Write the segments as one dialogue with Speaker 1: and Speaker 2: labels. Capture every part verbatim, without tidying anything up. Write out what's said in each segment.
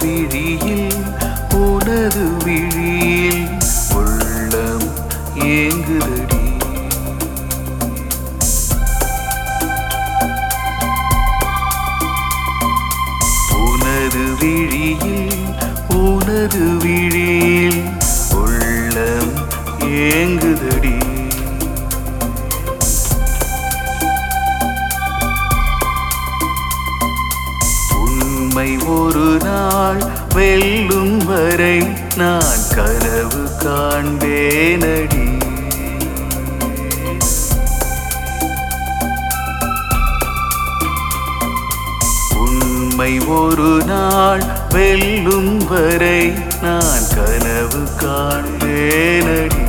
Speaker 1: விழியில் உனது விழியில் உள்ளம் ஏங்குதடி. உனது விழியில் உனது விழியில் உள்ளம் ஏங்குதடி. உண்மை ஒரு நாள் வெல்லும் வரை நான் கனவு காண்பேனடி. உண்மை ஒரு நாள் வெல்லும் வரை நான் கனவு காண்பேனடி.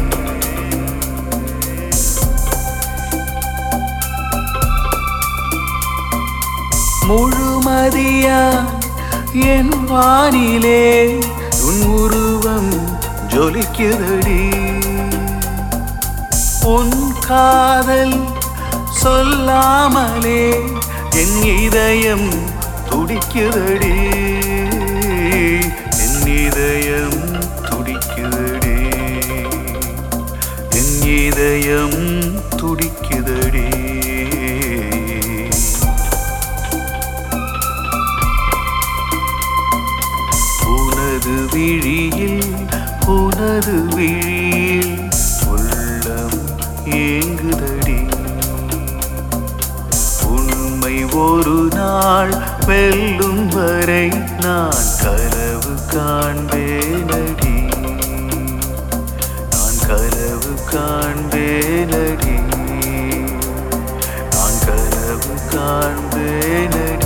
Speaker 1: முழுமதியா என் வானிலே உன் உருவம் ஜொலிக்குதடி. உன் காதல் சொல்லாமலே என் இதயம் துடிக்குதடி. என் இதயம் துடிக்குதடி. என் இதயம் துடிக்குதடி. உனது விழியில் உனது விழியில் உள்ளம் ஏங்குதடி. உண்மை ஒரு நாள் வெல்லும் வரை நான் கனவு காண்பேனடி. நான் கனவு காண்பேனடி. நான் கனவு காண்பேனடி.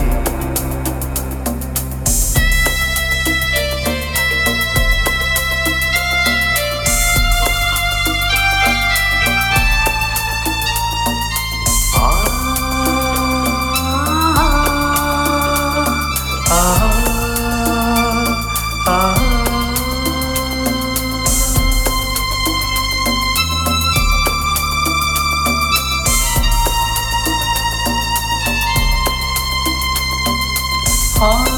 Speaker 1: Ah